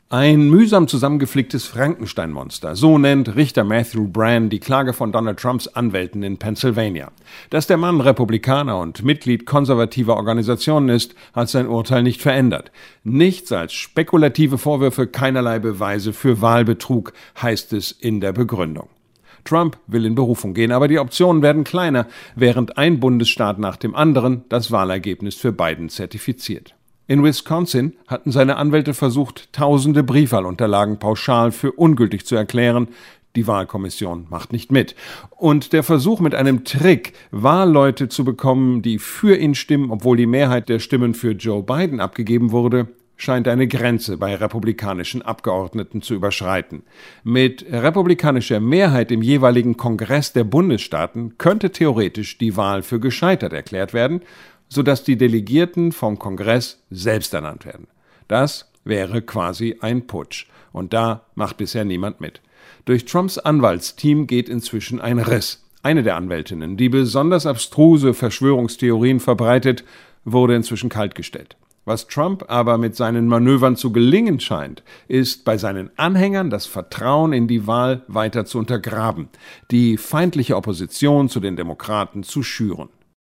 Ein mühsam zusammengeflicktes Frankenstein-Monster, so nennt Richter Matthew Brann die Klage von Donald Trumps Anwälten in Pennsylvania. Dass der Mann Republikaner und Mitglied konservativer Organisationen ist, hat sein Urteil nicht verändert. Nichts als spekulative Vorwürfe, keinerlei Beweise für Wahlbetrug, heißt es in der Begründung. Trump will in Berufung gehen, aber die Optionen werden kleiner, während ein Bundesstaat nach dem anderen das Wahlergebnis für Biden zertifiziert. In Wisconsin hatten seine Anwälte versucht, tausende Briefwahlunterlagen pauschal für ungültig zu erklären. Die Wahlkommission macht nicht mit. Und der Versuch mit einem Trick, Wahlleute zu bekommen, die für ihn stimmen, obwohl die Mehrheit der Stimmen für Joe Biden abgegeben wurde, scheint eine Grenze bei republikanischen Abgeordneten zu überschreiten. Mit republikanischer Mehrheit im jeweiligen Kongress der Bundesstaaten könnte theoretisch die Wahl für gescheitert erklärt werden, sodass die Delegierten vom Kongress selbst ernannt werden. Das wäre quasi ein Putsch. Und da macht bisher niemand mit. Durch Trumps Anwaltsteam geht inzwischen ein Riss. Eine der Anwältinnen, die besonders abstruse Verschwörungstheorien verbreitet, wurde inzwischen kaltgestellt. Was Trump aber mit seinen Manövern zu gelingen scheint, ist bei seinen Anhängern das Vertrauen in die Wahl weiter zu untergraben, die feindliche Opposition zu den Demokraten zu schüren.